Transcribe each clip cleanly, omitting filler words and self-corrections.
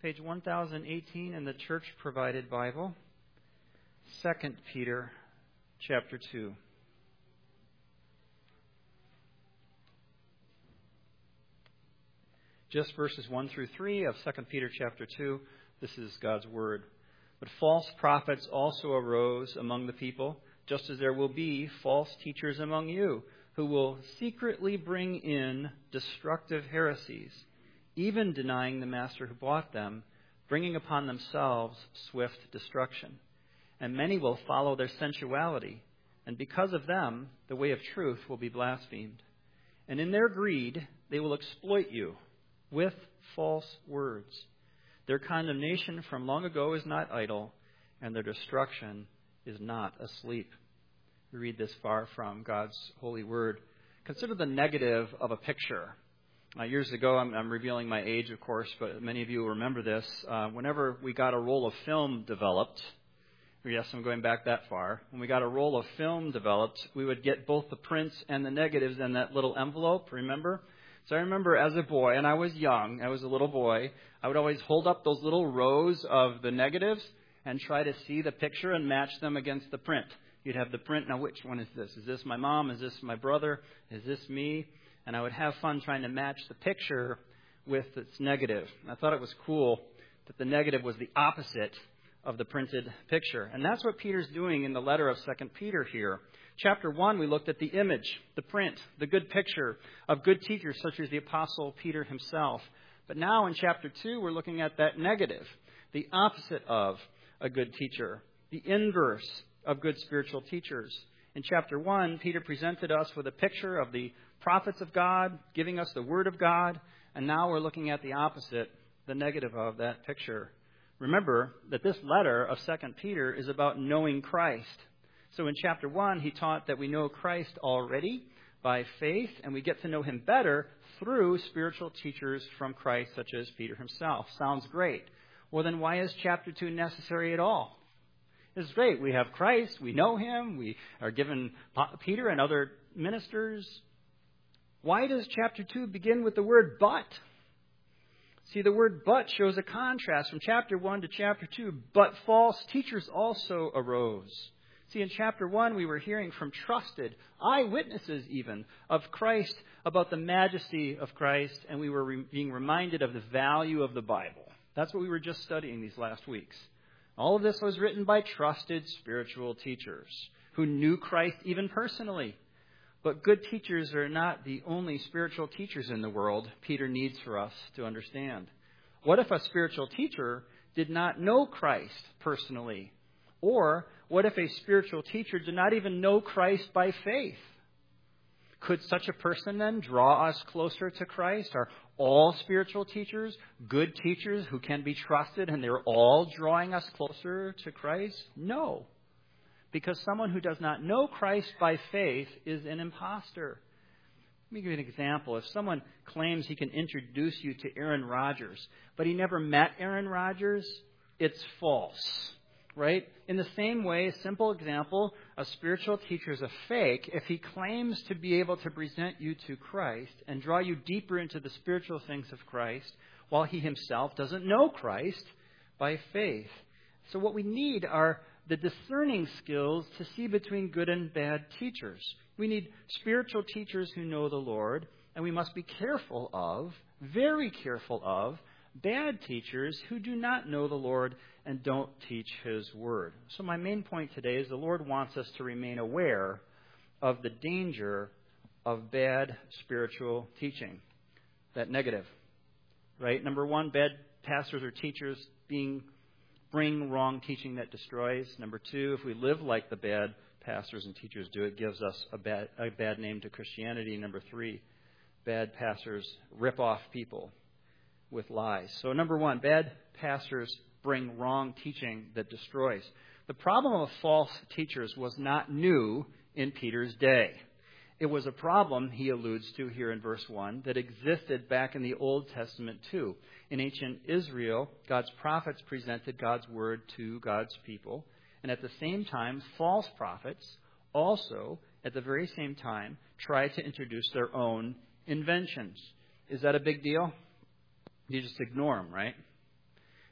page 1018 in the church-provided Bible, 2 Peter chapter 2. Just verses 1 through 3 of 2 Peter chapter 2. This is God's Word. But false prophets also arose among the people, just as there will be false teachers among you, who will secretly bring in destructive heresies, even denying the master who bought them, bringing upon themselves swift destruction. And many will follow their sensuality, and because of them, the way of truth will be blasphemed. And in their greed, they will exploit you with false words. Their condemnation from long ago is not idle, and their destruction is not asleep. We read this far from God's holy word. Consider the negative of a picture. Years ago, I'm revealing my age, of course, but many of you will remember this. Whenever we got a roll of film developed, yes, I'm going back that far. When we got a roll of film developed, we would get both the prints and the negatives in that little envelope, remember? So I remember as a boy, and I was young, I was a little boy, I would always hold up those little rows of the negatives and try to see the picture and match them against the print. You'd have the print, now which one is this? Is this my mom? Is this my brother? Is this me? And I would have fun trying to match the picture with its negative. And I thought it was cool that the negative was the opposite of the printed picture. And that's what Peter's doing in the letter of 2 Peter here. Chapter 1, we looked at the image, the print, the good picture of good teachers such as the Apostle Peter himself. But now in chapter 2, we're looking at that negative, the opposite of a good teacher, the inverse of good spiritual teachers. In chapter 1, Peter presented us with a picture of the prophets of God, giving us the Word of God, and now we're looking at the opposite, the negative of that picture. Remember that this letter of 2 Peter is about knowing Christ. So in chapter 1, he taught that we know Christ already by faith, and we get to know him better through spiritual teachers from Christ, such as Peter himself. Sounds great. Well, then why is chapter 2 necessary at all? It's great. We have Christ. We know him. We are given Peter and other ministers. Why does chapter 2 begin with the word but? See, the word but shows a contrast from chapter 1 to chapter 2. But false teachers also arose. See, in chapter 1, we were hearing from trusted eyewitnesses even of Christ about the majesty of Christ, and we were being reminded of the value of the Bible. That's what we were just studying these last weeks. All of this was written by trusted spiritual teachers who knew Christ even personally. But good teachers are not the only spiritual teachers in the world Peter needs for us to understand. What if a spiritual teacher did not know Christ personally? Or what if a spiritual teacher did not even know Christ by faith? Could such a person then draw us closer to Christ? Are all spiritual teachers good teachers who can be trusted and they're all drawing us closer to Christ? No. Because someone who does not know Christ by faith is an imposter. Let me give you an example. If someone claims he can introduce you to Aaron Rodgers, but he never met Aaron Rodgers, it's false. Right? In the same way, a simple example, a spiritual teacher is a fake if he claims to be able to present you to Christ and draw you deeper into the spiritual things of Christ while he himself doesn't know Christ by faith. So what we need are the discerning skills to see between good and bad teachers. We need spiritual teachers who know the Lord, and we must be careful of, very careful of, bad teachers who do not know the Lord and don't teach his word. So my main point today is the Lord wants us to remain aware of the danger of bad spiritual teaching. That negative, right? Number one, bad pastors or teachers bring wrong teaching that destroys. Number two, if we live like the bad pastors and teachers do, it gives us a bad name to Christianity. Number three, bad pastors rip off people with lies. So number one, bad pastors bring wrong teaching that destroys. The problem of false teachers was not new in Peter's day. It was a problem, he alludes to here in verse 1, that existed back in the Old Testament too. In ancient Israel, God's prophets presented God's word to God's people. And at the same time, false prophets also, at the very same time, tried to introduce their own inventions. Is that a big deal? You just ignore them, right?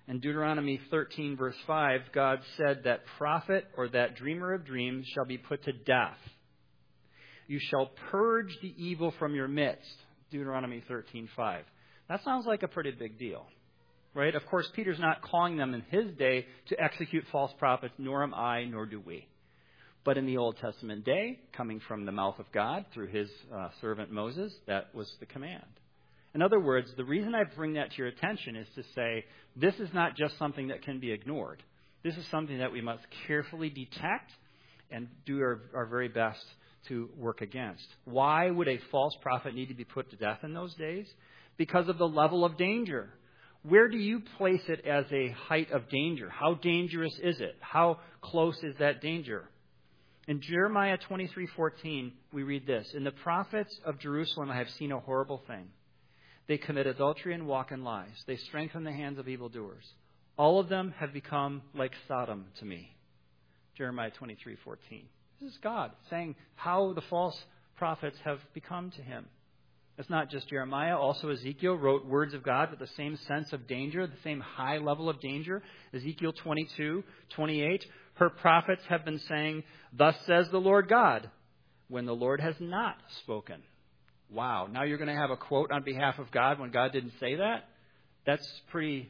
In Deuteronomy 13, verse 5, God said that prophet or that dreamer of dreams shall be put to death. You shall purge the evil from your midst. Deuteronomy 13:5. That sounds like a pretty big deal, right? Of course, Peter's not calling them in his day to execute false prophets, nor am I, nor do we. But in the Old Testament day, coming from the mouth of God through his servant Moses, that was the command. In other words, the reason I bring that to your attention is to say this is not just something that can be ignored. This is something that we must carefully detect and do our very best to work against. Why would a false prophet need to be put to death in those days? Because of the level of danger. Where do you place it as a height of danger? How dangerous is it? How close is that danger? In Jeremiah 23:14, we read this, "In the prophets of Jerusalem I have seen a horrible thing. They commit adultery and walk in lies. They strengthen the hands of evildoers. All of them have become like Sodom to me." Jeremiah 23:14. This is God saying how the false prophets have become to him. It's not just Jeremiah. Also Ezekiel wrote words of God with the same sense of danger, the same high level of danger. Ezekiel 22:28. "Her prophets have been saying, 'Thus says the Lord God,' when the Lord has not spoken." Wow, now you're going to have a quote on behalf of God when God didn't say that? That's pretty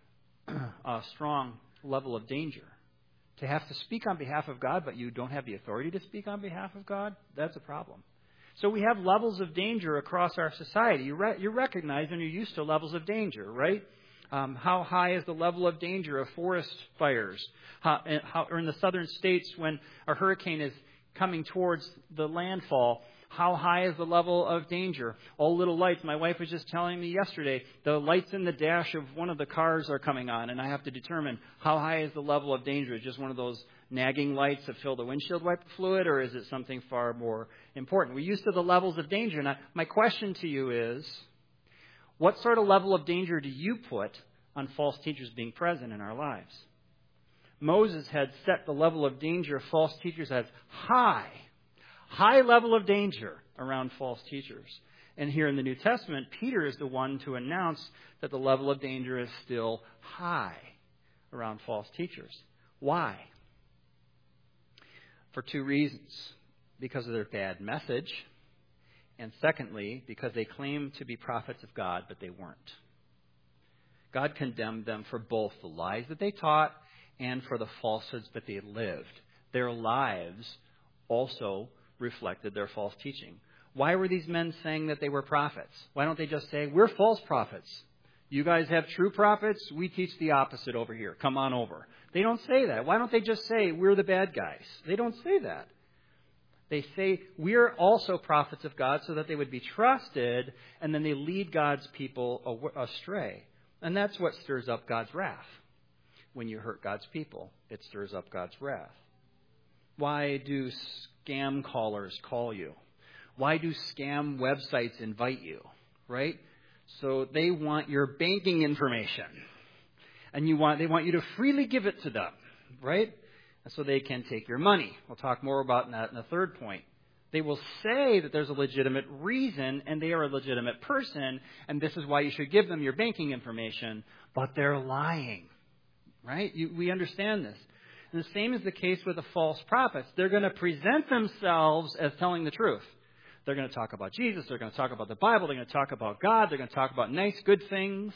strong level of danger. To have to speak on behalf of God, but you don't have the authority to speak on behalf of God, that's a problem. So we have levels of danger across our society. You recognize and you're used to levels of danger, right? How high is the level of danger of forest fires? Or in the southern states, when a hurricane is coming towards the landfall, how high is the level of danger? All little lights. My wife was just telling me yesterday, the lights in the dash of one of the cars are coming on, and I have to determine how high is the level of danger. Is it just one of those nagging lights that fill the windshield wiper fluid, or is it something far more important? We're used to the levels of danger. Now, my question to you is, what sort of level of danger do you put on false teachers being present in our lives? Moses had set the level of danger of false teachers as high level of danger around false teachers. And here in the New Testament, Peter is the one to announce that the level of danger is still high around false teachers. Why? For two reasons. Because of their bad message, and secondly, because they claimed to be prophets of God, but they weren't. God condemned them for both the lies that they taught and for the falsehoods that they lived. Their lives also reflected their false teaching. Why were these men saying that they were prophets? Why don't they just say, "We're false prophets. You guys have true prophets. We teach the opposite over here. Come on over." They don't say that. Why don't they just say, "We're the bad guys"? They don't say that. They say, "We're also prophets of God," so that they would be trusted, and then they lead God's people astray. And that's what stirs up God's wrath. When you hurt God's people, it stirs up God's wrath. Why do scam callers call you? Why do scam websites invite you? Right? So they want your banking information. And they want you to freely give it to them. Right? And so they can take your money. We'll talk more about that in the third point. They will say that there's a legitimate reason and they are a legitimate person, and this is why you should give them your banking information, but they're lying. Right? We understand this. And the same is the case with the false prophets. They're going to present themselves as telling the truth. They're going to talk about Jesus. They're going to talk about the Bible. They're going to talk about God. They're going to talk about nice, good things.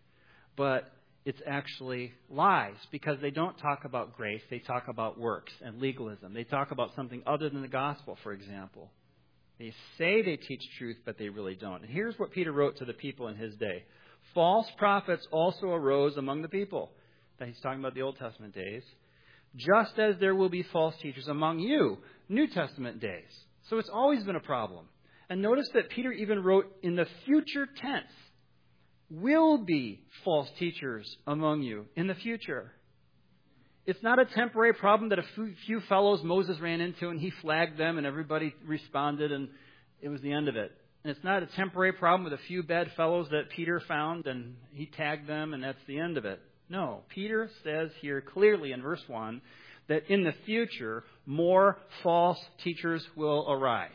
But it's actually lies, because they don't talk about grace. They talk about works and legalism. They talk about something other than the gospel, for example. They say they teach truth, but they really don't. And here's what Peter wrote to the people in his day. False prophets also arose among the people. That he's talking about the Old Testament days. Just as there will be false teachers among you, New Testament days. So it's always been a problem. And notice that Peter even wrote in the future tense, will be false teachers among you in the future. It's not a temporary problem that a few fellows Moses ran into and he flagged them and everybody responded and it was the end of it. And it's not a temporary problem with a few bad fellows that Peter found and he tagged them and that's the end of it. No, Peter says here clearly in verse 1 that in the future more false teachers will arise.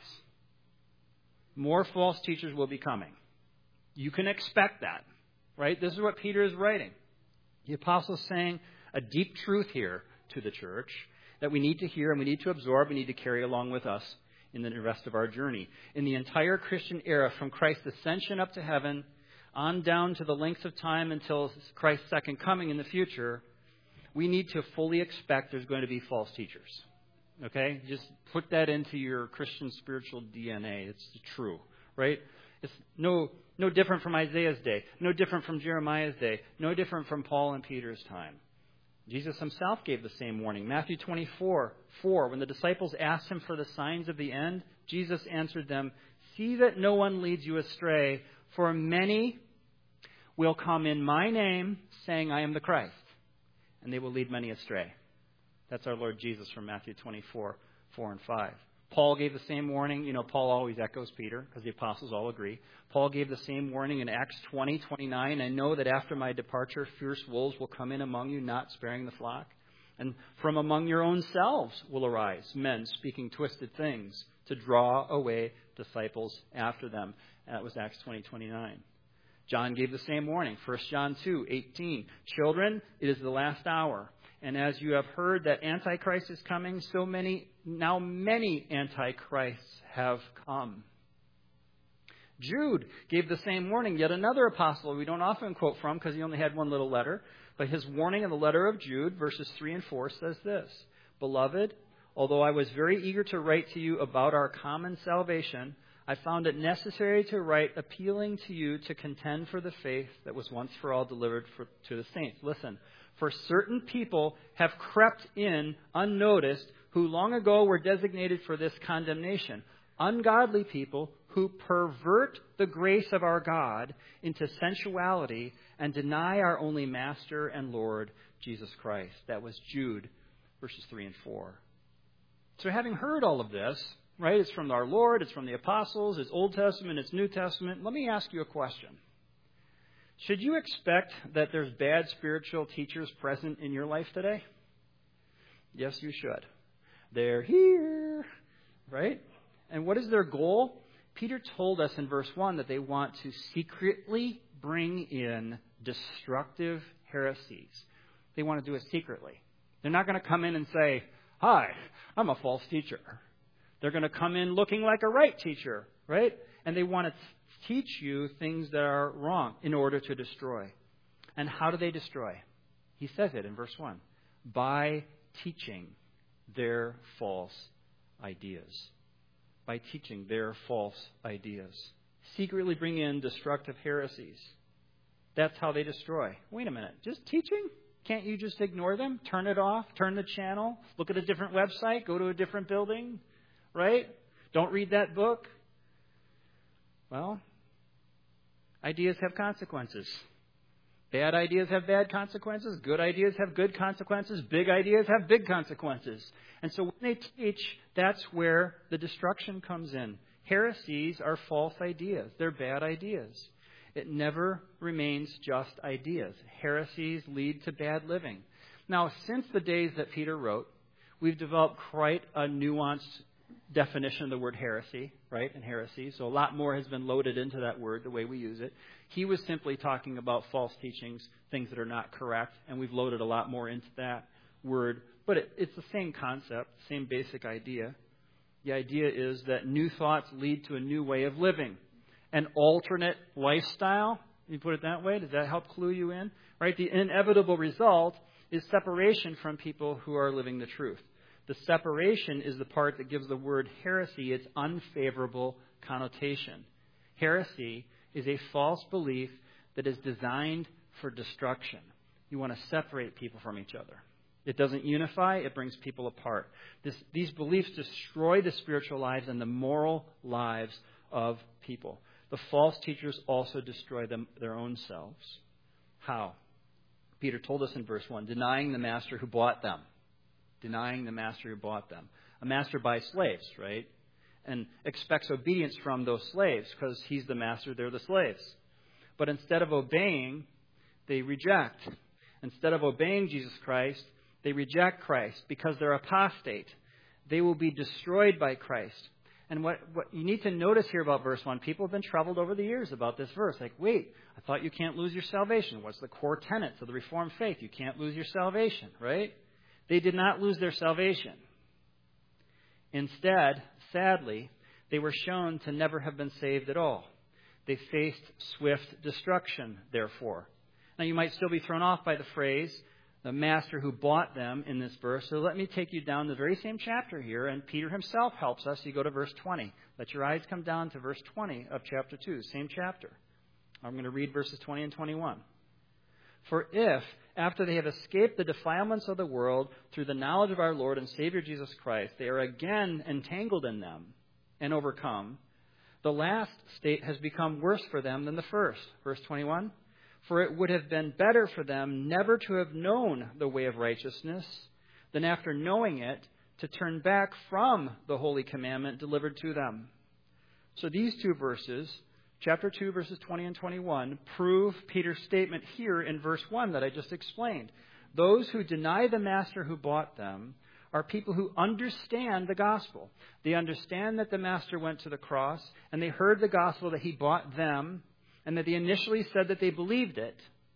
More false teachers will be coming. You can expect that, right? This is what Peter is writing. The apostle is saying a deep truth here to the church that we need to hear and we need to absorb, we need to carry along with us in the rest of our journey. In the entire Christian era, from Christ's ascension up to heaven, on down to the length of time until Christ's second coming in the future, we need to fully expect there's going to be false teachers. Okay? Just put that into your Christian spiritual DNA. It's true, right? It's no different from Isaiah's day, no different from Jeremiah's day, no different from Paul and Peter's time. Jesus himself gave the same warning. Matthew 24:4, when the disciples asked him for the signs of the end, Jesus answered them, "See that no one leads you astray, for many will come in my name, saying, 'I am the Christ,' and they will lead many astray." That's our Lord Jesus from Matthew 24:4 and 5. Paul gave the same warning. You know, Paul always echoes Peter because the apostles all agree. Paul gave the same warning in Acts 20:29. "I know that after my departure, fierce wolves will come in among you, not sparing the flock. And from among your own selves will arise men speaking twisted things to draw away disciples after them." And that was Acts 20:29. John gave the same warning. 1 John 2:18. "Children, it is the last hour. And as you have heard that Antichrist is coming, so many Antichrists have come." Jude gave the same warning. Yet another apostle we don't often quote from because he only had one little letter. But his warning in the letter of Jude, verses 3 and 4, says this: "Beloved, although I was very eager to write to you about our common salvation, I found it necessary to write appealing to you to contend for the faith that was once for all delivered to the saints." Listen. "For certain people have crept in unnoticed who long ago were designated for this condemnation. Ungodly people who pervert the grace of our God into sensuality and deny our only Master and Lord, Jesus Christ." That was Jude, verses 3 and 4. So having heard all of this, right, it's from our Lord, it's from the apostles, it's Old Testament, it's New Testament. Let me ask you a question. Should you expect that there's bad spiritual teachers present in your life today? Yes, you should. They're here, right? And what is their goal? Peter told us in verse 1 that they want to secretly bring in destructive heresies. They want to do it secretly. They're not going to come in and say, "Hi, I'm a false teacher." They're going to come in looking like a right teacher, right? And they want to teach you things that are wrong in order to destroy. And how do they destroy? He says it in verse 1. By teaching their false ideas. By teaching their false ideas. Secretly bring in destructive heresies. That's how they destroy. Wait a minute. Just teaching? Can't you just ignore them? Turn it off? Turn the channel? Look at a different website? Go to a different building? Right? Don't read that book? Well, ideas have consequences. Bad ideas have bad consequences. Good ideas have good consequences. Big ideas have big consequences. And so when they teach, that's where the destruction comes in. Heresies are false ideas. They're bad ideas. It never remains just ideas. Heresies lead to bad living. Now, since the days that Peter wrote, we've developed quite a nuanced definition of the word heresy, right, and heresy. So a lot more has been loaded into that word, the way we use it. He was simply talking about false teachings, things that are not correct, and we've loaded a lot more into that word. But it's the same concept, same basic idea. The idea is that new thoughts lead to a new way of living. An alternate lifestyle, you put it that way, does that help clue you in? Right? The inevitable result is separation from people who are living the truth. The separation is the part that gives the word heresy its unfavorable connotation. Heresy is a false belief that is designed for destruction. You want to separate people from each other. It doesn't unify, it brings people apart. These beliefs destroy the spiritual lives and the moral lives of people. The false teachers also destroy their own selves. How? Peter told us in verse 1, denying the master who bought them. Denying the master who bought them. A master buys slaves, right? And expects obedience from those slaves because he's the master, they're the slaves. But instead of obeying, they reject. Instead of obeying Jesus Christ, they reject Christ because they're apostate. They will be destroyed by Christ. And what you need to notice here about verse 1, people have been troubled over the years about this verse. Like, wait, I thought you can't lose your salvation. What's the core tenets of the Reformed faith? You can't lose your salvation, right? They did not lose their salvation. Instead, sadly, they were shown to never have been saved at all. They faced swift destruction, therefore. Now, you might still be thrown off by the phrase, the master who bought them in this verse. So let me take you down the very same chapter here, and Peter himself helps us. You go to verse 20. Let your eyes come down to verse 20 of chapter 2, same chapter. I'm going to read verses 20 and 21. For if, after they have escaped the defilements of the world through the knowledge of our Lord and Savior Jesus Christ, they are again entangled in them and overcome, the last state has become worse for them than the first. Verse 21. For it would have been better for them never to have known the way of righteousness than after knowing it to turn back from the holy commandment delivered to them. So these two verses, chapter 2, verses 20 and 21, prove Peter's statement here in verse 1 that I just explained. Those who deny the master who bought them are people who understand the gospel. They understand that the master went to the cross, and they heard the gospel that he bought them, and that they initially said that they believed it.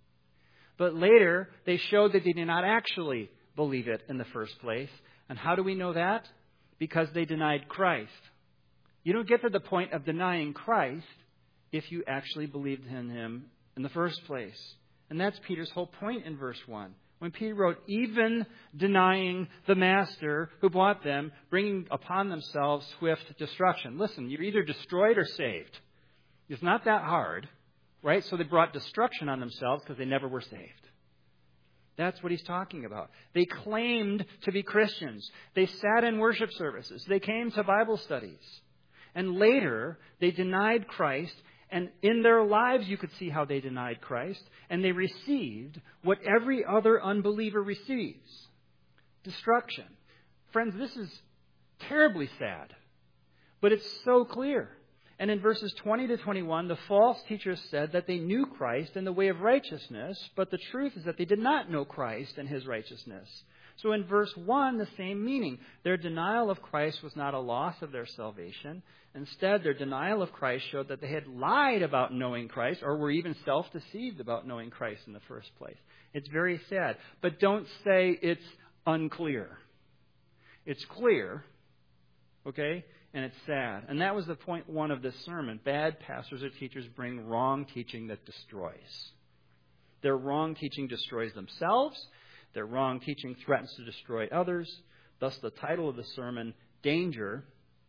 But later, they showed that they did not actually believe it in the first place. And how do we know that? Because they denied Christ. You don't get to the point of denying Christ if you actually believed in him in the first place. And that's Peter's whole point in verse 1. When Peter wrote, even denying the master who bought them, bringing upon themselves swift destruction. Listen, you're either destroyed or saved. It's not that hard, right? So they brought destruction on themselves because they never were saved. That's what he's talking about. They claimed to be Christians. They sat in worship services. They came to Bible studies. And later, they denied Christ. And in their lives, you could see how they denied Christ. And they received what every other unbeliever receives. Destruction. Friends, this is terribly sad. But it's so clear. And in verses 20 to 21, the false teachers said that they knew Christ and the way of righteousness, but the truth is that they did not know Christ and his righteousness. So in verse 1, the same meaning. Their denial of Christ was not a loss of their salvation. Instead, their denial of Christ showed that they had lied about knowing Christ, or were even self-deceived about knowing Christ in the first place. It's very sad. But don't say it's unclear. It's clear, okay? And it's sad. And that was the point 1 of this sermon. Bad pastors or teachers bring wrong teaching that destroys. Their wrong teaching destroys themselves. Their wrong teaching threatens to destroy others. Thus the title of the sermon, Danger,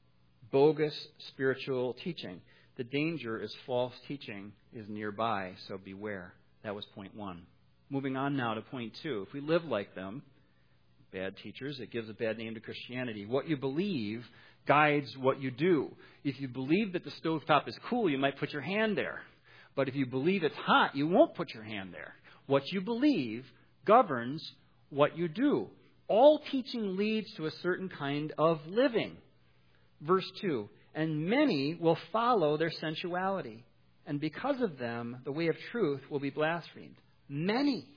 Bogus Spiritual Teaching. The danger is false teaching is nearby, so beware. That was point 1. Moving on now to point 2. If we live like them, bad teachers, it gives a bad name to Christianity. What you believe guides what you do. If you believe that the stovetop is cool, you might put your hand there. But if you believe it's hot, you won't put your hand there. What you believe governs what you do. All teaching leads to a certain kind of living. Verse 2, and many will follow their sensuality, and because of them, the way of truth will be blasphemed. Many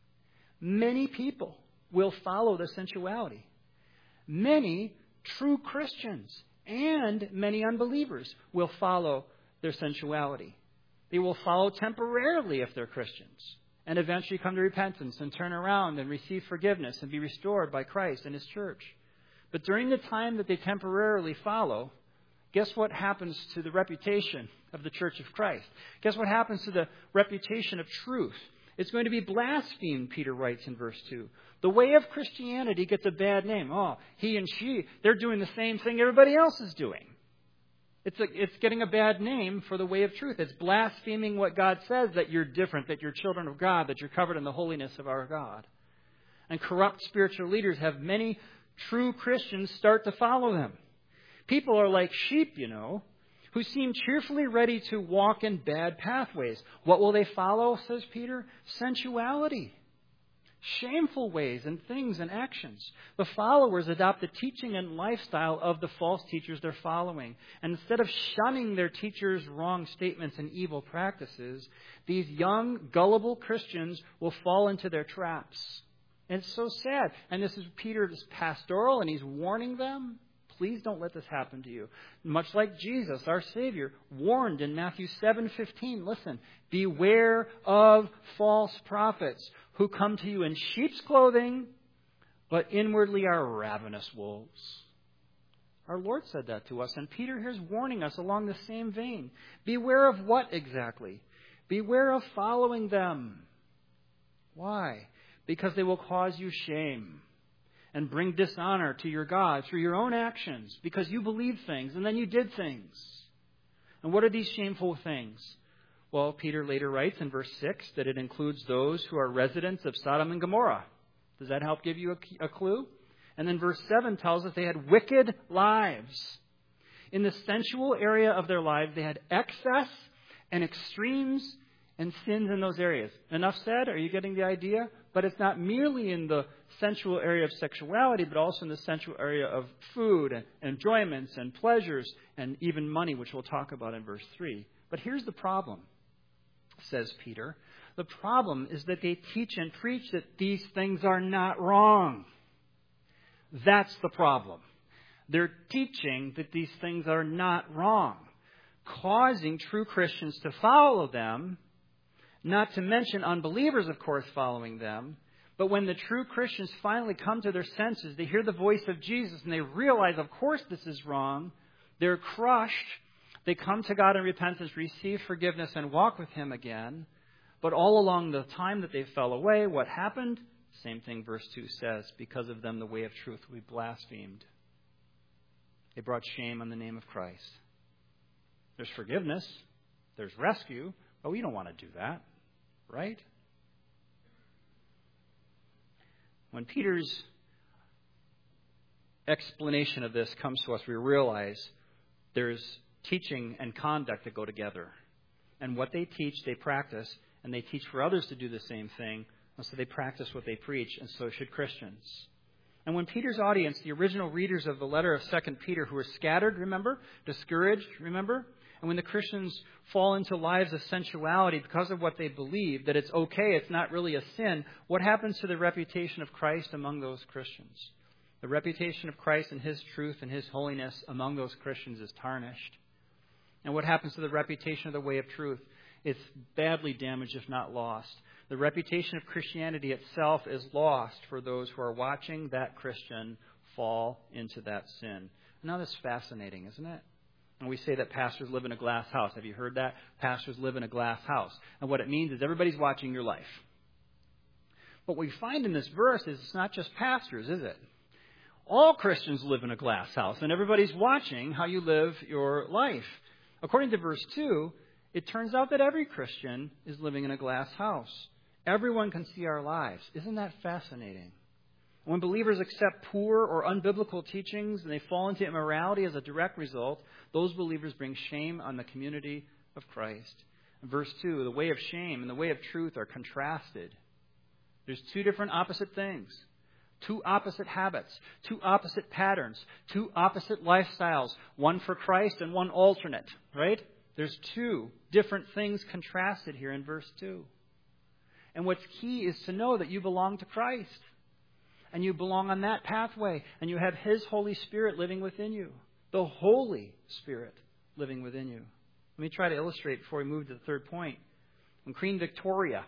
people will follow their sensuality. Many true Christians and many unbelievers will follow their sensuality. They will follow temporarily if they're Christians and eventually come to repentance and turn around and receive forgiveness and be restored by Christ and his church. But during the time that they temporarily follow, guess what happens to the reputation of the Church of Christ? Guess what happens to the reputation of truth? It's going to be blasphemed, Peter writes in verse 2. The way of Christianity gets a bad name. Oh, he and she, they're doing the same thing everybody else is doing. It's getting a bad name for the way of truth. It's blaspheming what God says, that you're different, that you're children of God, that you're covered in the holiness of our God. And corrupt spiritual leaders have many true Christians start to follow them. People are like sheep, who seem cheerfully ready to walk in bad pathways. What will they follow, says Peter? Sensuality. Shameful ways and things and actions. The followers adopt the teaching and lifestyle of the false teachers they're following. And instead of shunning their teachers' wrong statements and evil practices, these young, gullible Christians will fall into their traps. And it's so sad. And this is Peter's pastoral, and he's warning them. Please don't let this happen to you. Much like Jesus, our Savior, warned in Matthew 7:15, listen, beware of false prophets who come to you in sheep's clothing, but inwardly are ravenous wolves. Our Lord said that to us, and Peter here is warning us along the same vein. Beware of what exactly? Beware of following them. Why? Because they will cause you shame and bring dishonor to your God through your own actions, because you believed things and then you did things. And what are these shameful things? Well, Peter later writes in verse 6 that it includes those who are residents of Sodom and Gomorrah. Does that help give you a clue? And then verse 7 tells us they had wicked lives. In the sensual area of their lives, they had excess and extremes and sins in those areas. Enough said? Are you getting the idea? But it's not merely in the sensual area of sexuality, but also in the sensual area of food and enjoyments and pleasures and even money, which we'll talk about in verse 3. But here's the problem, says Peter. The problem is that they teach and preach that these things are not wrong. That's the problem. They're teaching that these things are not wrong, causing true Christians to follow them, not to mention unbelievers, of course, following them. But when the true Christians finally come to their senses, they hear the voice of Jesus and they realize, of course, this is wrong. They're crushed. They come to God in repentance, receive forgiveness, and walk with Him again. But all along the time that they fell away, what happened? Same thing verse 2 says. Because of them, the way of truth we blasphemed. They brought shame on the name of Christ. There's forgiveness. There's rescue. But we don't want to do that. Right? When Peter's explanation of this comes to us, we realize there's teaching and conduct that go together. And what they teach, they practice, and they teach for others to do the same thing. And so they practice what they preach, and so should Christians. And when Peter's audience, the original readers of the letter of 2 Peter, who were scattered, remember? Discouraged, remember? And when the Christians fall into lives of sensuality because of what they believe, that it's okay, it's not really a sin, what happens to the reputation of Christ among those Christians? The reputation of Christ and His truth and His holiness among those Christians is tarnished. And what happens to the reputation of the way of truth? It's badly damaged, if not lost. The reputation of Christianity itself is lost for those who are watching that Christian fall into that sin. Now that's fascinating, isn't it? And we say that pastors live in a glass house. Have you heard that? Pastors live in a glass house. And what it means is everybody's watching your life. What we find in this verse is it's not just pastors, is it? All Christians live in a glass house, and everybody's watching how you live your life. According to verse 2, it turns out that every Christian is living in a glass house. Everyone can see our lives. Isn't that fascinating? When believers accept poor or unbiblical teachings and they fall into immorality as a direct result, those believers bring shame on the community of Christ. In verse 2, the way of shame and the way of truth are contrasted. There's two different opposite things. Two opposite habits, two opposite patterns, two opposite lifestyles, one for Christ and one alternate, right? There's two different things contrasted here in verse 2. And what's key is to know that you belong to Christ. And you belong on that pathway. And you have His Holy Spirit living within you. The Holy Spirit living within you. Let me try to illustrate before we move to the third point. When Queen Victoria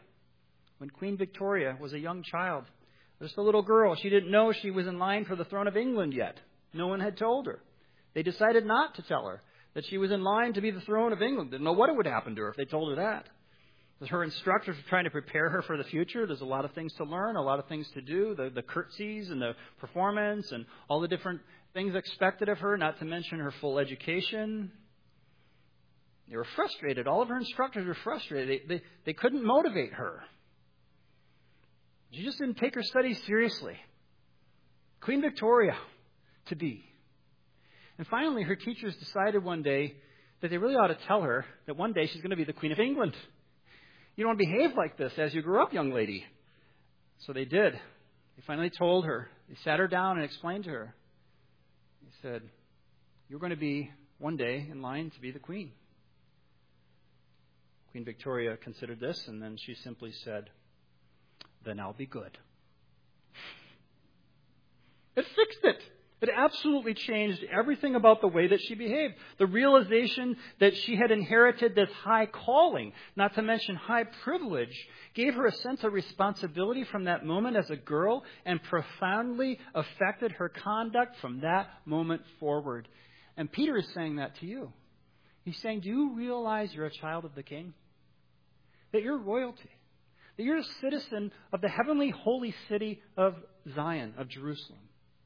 was a young child, just a little girl, she didn't know she was in line for the throne of England yet. No one had told her. They decided not to tell her that she was in line to be the throne of England. Didn't know what would happen to her if they told her that. Her instructors were trying to prepare her for the future. There's a lot of things to learn, a lot of things to do, the curtsies and the performance and all the different things expected of her, not to mention her full education. They were frustrated. All of her instructors were frustrated. They couldn't motivate her. She just didn't take her studies seriously. Queen Victoria to be. And finally, her teachers decided one day that they really ought to tell her that one day she's going to be the Queen of England. You don't behave like this as you grow up, young lady. So they did. They finally told her. They sat her down and explained to her. They said, you're going to be one day in line to be the queen. Queen Victoria considered this, and then she simply said, then I'll be good. It fixed it. It absolutely changed everything about the way that she behaved. The realization that she had inherited this high calling, not to mention high privilege, gave her a sense of responsibility from that moment as a girl and profoundly affected her conduct from that moment forward. And Peter is saying that to you. He's saying, do you realize you're a child of the King? That you're royalty? That you're a citizen of the heavenly holy city of Zion, of Jerusalem?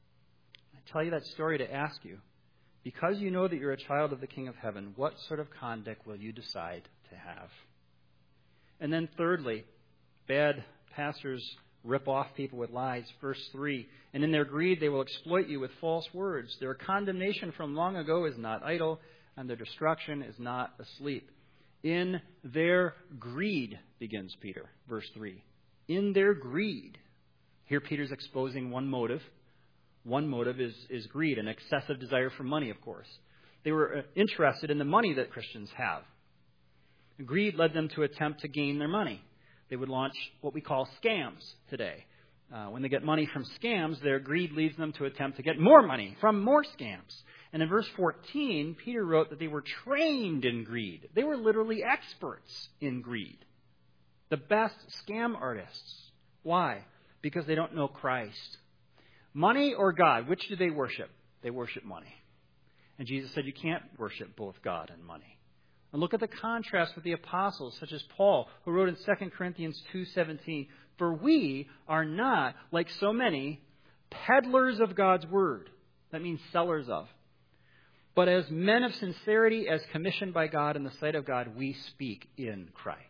I tell you that story to ask you, because you know that you're a child of the King of Heaven, what sort of conduct will you decide to have? And then thirdly, bad pastors rip off people with lies. Verse 3, and in their greed they will exploit you with false words. Their condemnation from long ago is not idle, and their destruction is not asleep. In their greed, begins Peter, verse 3. In their greed. Here Peter's exposing one motive. One motive is greed, an excessive desire for money, of course. They were interested in the money that Christians have. Greed led them to attempt to gain their money. They would launch what we call scams today. When they get money from scams, their greed leads them to attempt to get more money from more scams. And in verse 14, Peter wrote that they were trained in greed. They were literally experts in greed. The best scam artists. Why? Because they don't know Christ. Money or God, which do they worship? They worship money. And Jesus said you can't worship both God and money. And look at the contrast with the apostles, such as Paul, who wrote in 2 Corinthians 2:17, for we are not, like so many, peddlers of God's word. That means sellers of. But as men of sincerity, as commissioned by God in the sight of God, we speak in Christ.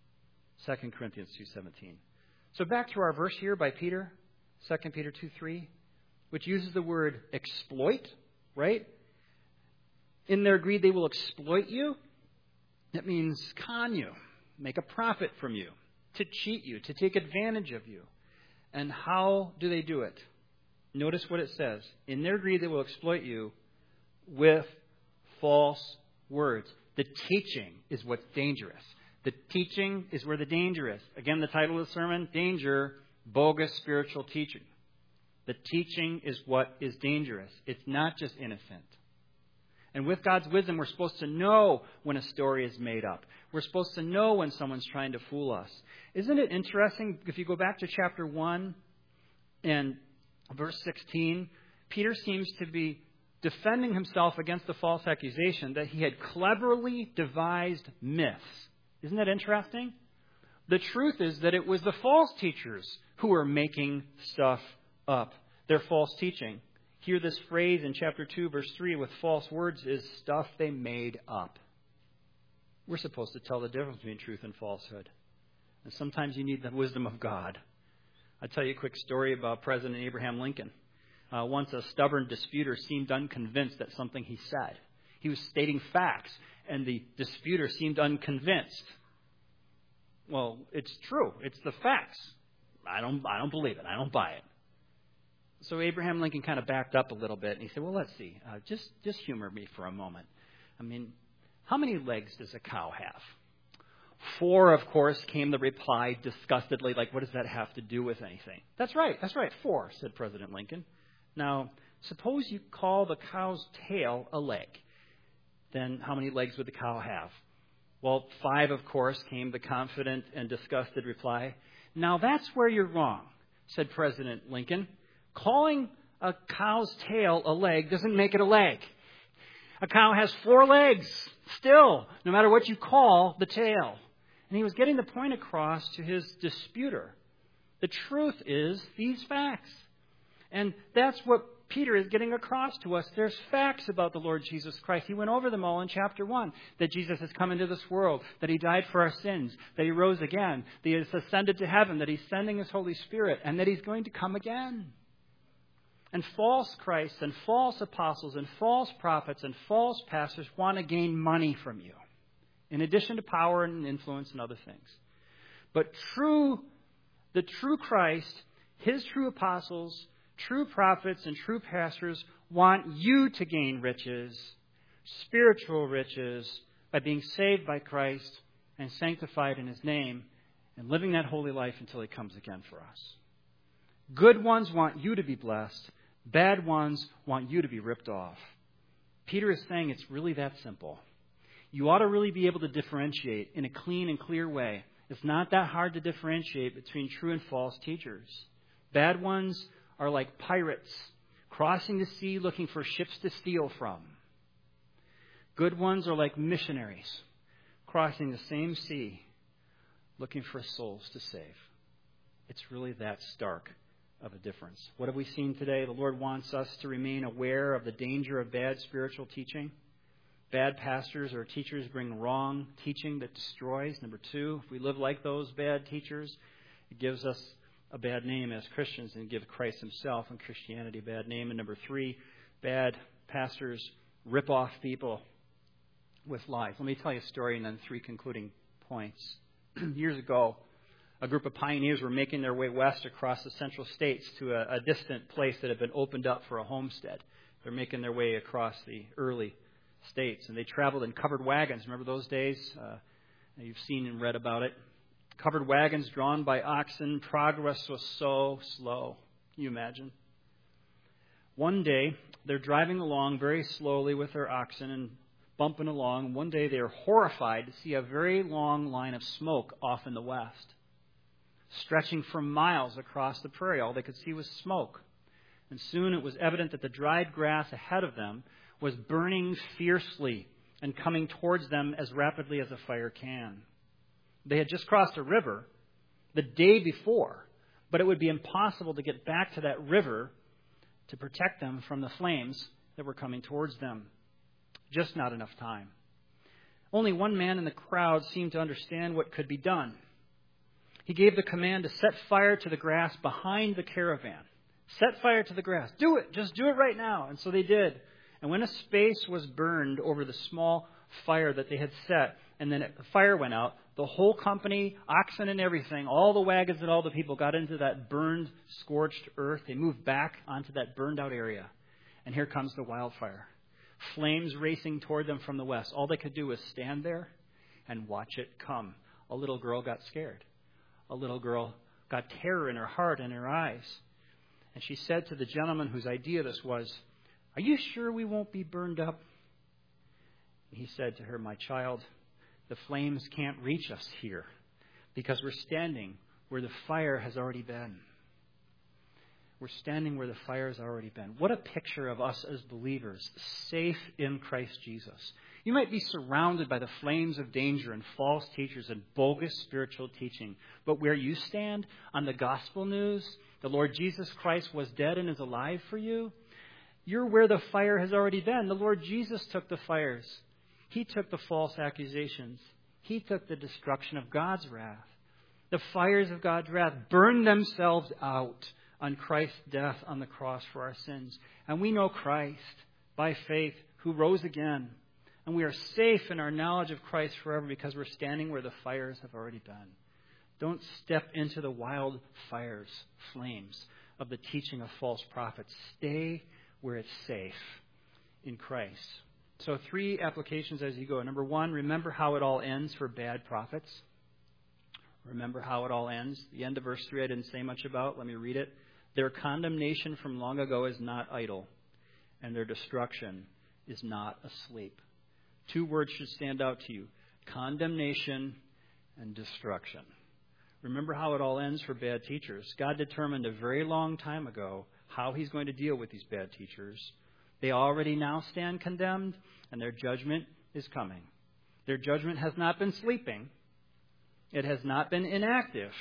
2 Corinthians 2:17. So back to our verse here by Peter, 2 Peter 2:3, which uses the word exploit, right? In their greed, they will exploit you. That means con you, make a profit from you, to cheat you, to take advantage of you. And how do they do it? Notice what it says. In their greed, they will exploit you with false words. The teaching is what's dangerous. The teaching is where the danger is. Again, the title of the sermon, Danger, Bogus Spiritual Teaching. The teaching is what is dangerous. It's not just innocent. And with God's wisdom, we're supposed to know when a story is made up. We're supposed to know when someone's trying to fool us. Isn't it interesting, if you go back to chapter 1 and verse 16, Peter seems to be defending himself against the false accusation that he had cleverly devised myths. Isn't that interesting? The truth is that it was the false teachers who were making stuff up. Their false teaching. Here, this phrase in chapter 2, verse 3, with false words, is stuff they made up. We're supposed to tell the difference between truth and falsehood. And sometimes you need the wisdom of God. I'll tell you a quick story about President Abraham Lincoln. Once a stubborn disputer seemed unconvinced at something he said. He was stating facts, and the disputer seemed unconvinced. Well, it's true. It's the facts. I don't believe it. I don't buy it. So Abraham Lincoln kind of backed up a little bit, and he said, well, let's see. Just humor me for a moment. I mean, how many legs does a cow have? 4, of course, came the reply disgustedly, like, what does that have to do with anything? That's right, 4, said President Lincoln. Now, suppose you call the cow's tail a leg. Then how many legs would the cow have? Well, 5, of course, came the confident and disgusted reply. Now, that's where you're wrong, said President Lincoln. Calling a cow's tail a leg doesn't make it a leg. A cow has 4 legs still, no matter what you call the tail. And he was getting the point across to his disputer. The truth is these facts. And that's what Peter is getting across to us. There's facts about the Lord Jesus Christ. He went over them all in chapter 1. That Jesus has come into this world, that he died for our sins, that he rose again, that he has ascended to heaven, that he's sending his Holy Spirit, and that he's going to come again. And false Christs and false apostles and false prophets and false pastors want to gain money from you, in addition to power and influence and other things. But the true Christ, his true apostles, true prophets, and true pastors want you to gain riches, spiritual riches, by being saved by Christ and sanctified in his name and living that holy life until he comes again for us. Good ones want you to be blessed. Bad ones want you to be ripped off. Peter is saying it's really that simple. You ought to really be able to differentiate in a clean and clear way. It's not that hard to differentiate between true and false teachers. Bad ones are like pirates crossing the sea looking for ships to steal from. Good ones are like missionaries crossing the same sea looking for souls to save. It's really that stark of a difference. What have we seen today? The Lord wants us to remain aware of the danger of bad spiritual teaching. Bad pastors or teachers bring wrong teaching that destroys. Number 2, if we live like those bad teachers, it gives us a bad name as Christians and gives Christ himself and Christianity a bad name. And number 3, bad pastors rip off people with lies. Let me tell you a story and then 3 concluding points. Years ago, a group of pioneers were making their way west across the central states to a distant place that had been opened up for a homestead. They're making their way across the early states, and they traveled in covered wagons. Remember those days? You've seen and read about it. Covered wagons drawn by oxen. Progress was so slow. Can you imagine? One day, they're driving along very slowly with their oxen and bumping along. One day, they are horrified to see a very long line of smoke off in the west, stretching for miles across the prairie. All they could see was smoke. And soon it was evident that the dried grass ahead of them was burning fiercely and coming towards them as rapidly as a fire can. They had just crossed a river the day before, but it would be impossible to get back to that river to protect them from the flames that were coming towards them. Just not enough time. Only one man in the crowd seemed to understand what could be done. He gave the command to set fire to the grass behind the caravan. Set fire to the grass. Do it. Just do it right now. And so they did. And when a space was burned over the small fire that they had set, and then the fire went out, the whole company, oxen and everything, all the wagons and all the people got into that burned, scorched earth. They moved back onto that burned out area. And here comes the wildfire. Flames racing toward them from the west. All they could do was stand there and watch it come. A little girl got scared. A little girl got terror in her heart and her eyes. And she said to the gentleman whose idea this was, "Are you sure we won't be burned up?" And he said to her, "My child, the flames can't reach us here because we're standing where the fire has already been." We're standing where the fire has already been. What a picture of us as believers, safe in Christ Jesus. You might be surrounded by the flames of danger and false teachers and bogus spiritual teaching. But where you stand on the gospel news, the Lord Jesus Christ was dead and is alive for you, you're where the fire has already been. The Lord Jesus took the fires. He took the false accusations. He took the destruction of God's wrath. The fires of God's wrath burned themselves out on Christ's death on the cross for our sins. And we know Christ by faith who rose again. And we are safe in our knowledge of Christ forever because we're standing where the fires have already been. Don't step into the wild fires, flames of the teaching of false prophets. Stay where it's safe in Christ. So 3 applications as you go. Number 1, remember how it all ends for bad prophets. Remember how it all ends. The end of verse 3 I didn't say much about. Let me read it. Their condemnation from long ago is not idle, and their destruction is not asleep. 2 words should stand out to you. Condemnation and destruction. Remember how it all ends for bad teachers. God determined a very long time ago how he's going to deal with these bad teachers. They already now stand condemned, and their judgment is coming. Their judgment has not been sleeping. It has not been inactive.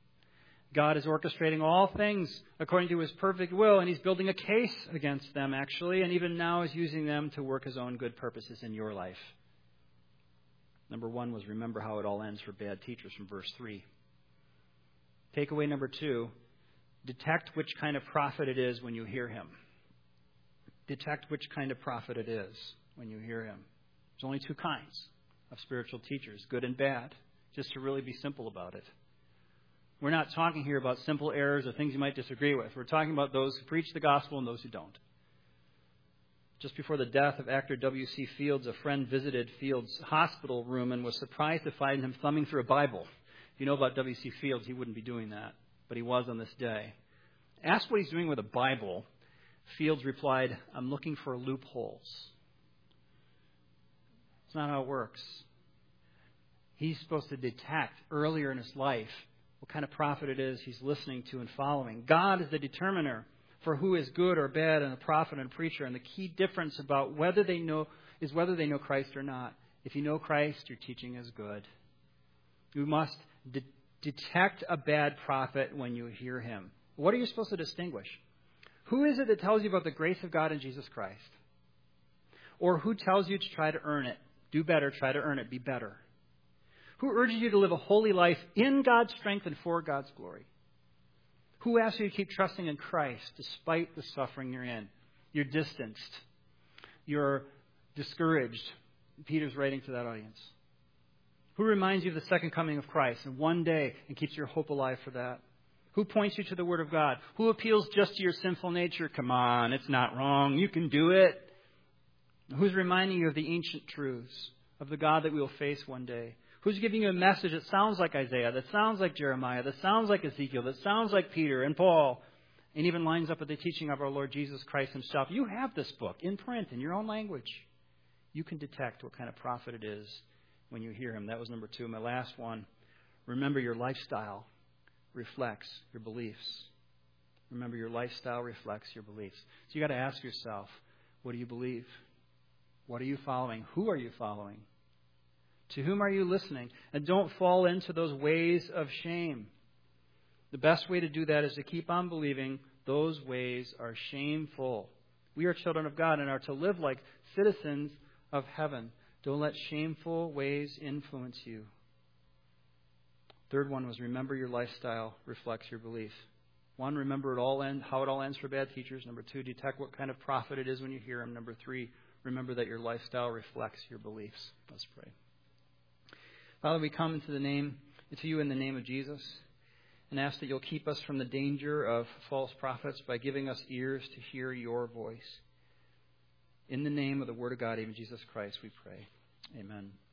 God is orchestrating all things according to his perfect will, and he's building a case against them, actually, and even now is using them to work his own good purposes in your life. Number 1 was remember how it all ends for bad teachers from verse 3. Takeaway number 2, detect which kind of prophet it is when you hear him. Detect which kind of prophet it is when you hear him. There's only 2 kinds of spiritual teachers, good and bad, just to really be simple about it. We're not talking here about simple errors or things you might disagree with. We're talking about those who preach the gospel and those who don't. Just before the death of actor W.C. Fields, a friend visited Fields' hospital room and was surprised to find him thumbing through a Bible. If you know about W.C. Fields, he wouldn't be doing that, but he was on this day. Ask what he's doing with a Bible. Fields replied, "I'm looking for loopholes." It's not how it works. He's supposed to detect earlier in his life what kind of prophet it is he's listening to and following. God is the determiner for who is good or bad in a prophet and a preacher. And the key difference about whether they know Christ or not. If you know Christ, your teaching is good. You must detect a bad prophet when you hear him. What are you supposed to distinguish? Who is it that tells you about the grace of God in Jesus Christ? Or who tells you to try to earn it? Do better, try to earn it, be better. Who urges you to live a holy life in God's strength and for God's glory? Who asks you to keep trusting in Christ despite the suffering you're in? You're distanced. You're discouraged. Peter's writing to that audience. Who reminds you of the second coming of Christ and one day and keeps your hope alive for that? Who points you to the Word of God? Who appeals just to your sinful nature? Come on, it's not wrong. You can do it. Who's reminding you of the ancient truths of the God that we will face one day? Who's giving you a message that sounds like Isaiah, that sounds like Jeremiah, that sounds like Ezekiel, that sounds like Peter and Paul, and even lines up with the teaching of our Lord Jesus Christ himself? You have this book in print, in your own language. You can detect what kind of prophet it is when you hear him. That was number 2. My last one, remember your lifestyle reflects your beliefs. Remember your lifestyle reflects your beliefs. So you've got to ask yourself, what do you believe? What are you following? Who are you following? To whom are you listening? And don't fall into those ways of shame. The best way to do that is to keep on believing those ways are shameful. We are children of God and are to live like citizens of heaven. Don't let shameful ways influence you. Third one was remember your lifestyle reflects your belief. 1, remember how it all ends for bad teachers. Number 2, detect what kind of prophet it is when you hear him. Number 3, remember that your lifestyle reflects your beliefs. Let's pray. Father, we come to you in the name of Jesus and ask that you'll keep us from the danger of false prophets by giving us ears to hear your voice. In the name of the Word of God, even Jesus Christ, we pray. Amen.